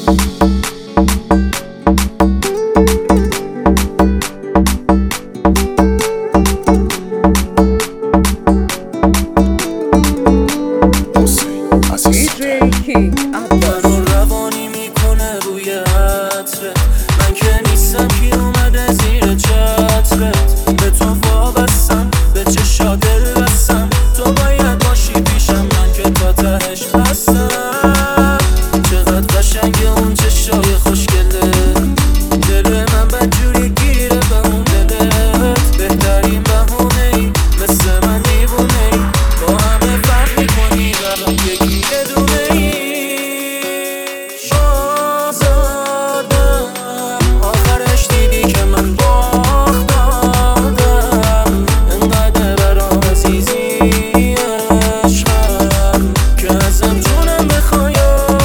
منو روانی میکنه روی عطرت، من که نیستم کی اومده زیر چترت. به تو وابستم، به چشات دل بستم، تو باید باشی پیشم، من که تا تهش هستم. چقدر قشنگه اون چشای خوشگله، دل من بدجوری گیره به اون دلت. بهترین بهونه ای مثل من دیوونه ای، با همه فرق میکنی برام یکی یه دونه ای. آخرش دیدی که من باخت دادم، انقدر برام عزیزی عشقم که ازم جونم بخوای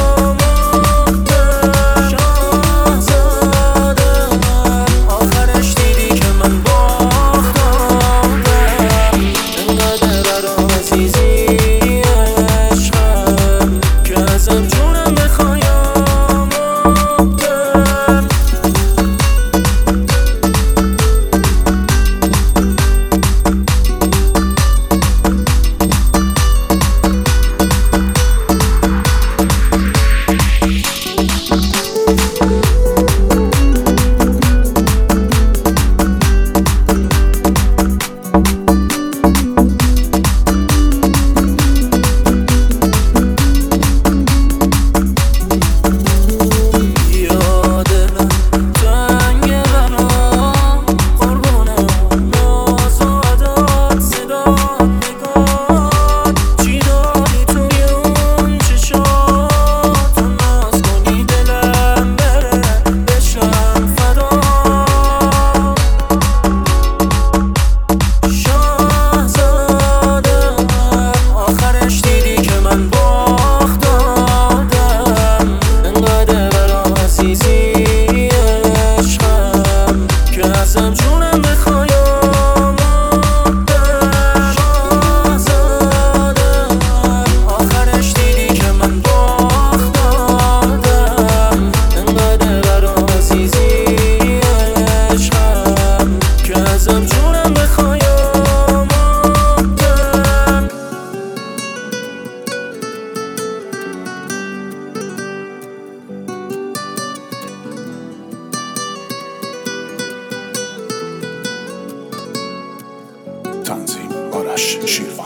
آمادم. شاهزادم آخرش دیدی که من باخت دادم، انقدر برام عزیزی عشقم که ازم جونم بخوای آمادم. ازم جونم بخوای آمادم. شاهزادم آخرش دیدی که من باخت دادم، انقدر برام عزیزی عشقم که ازم جونم بخوای آمادم. تنظیم آرش شیرفر.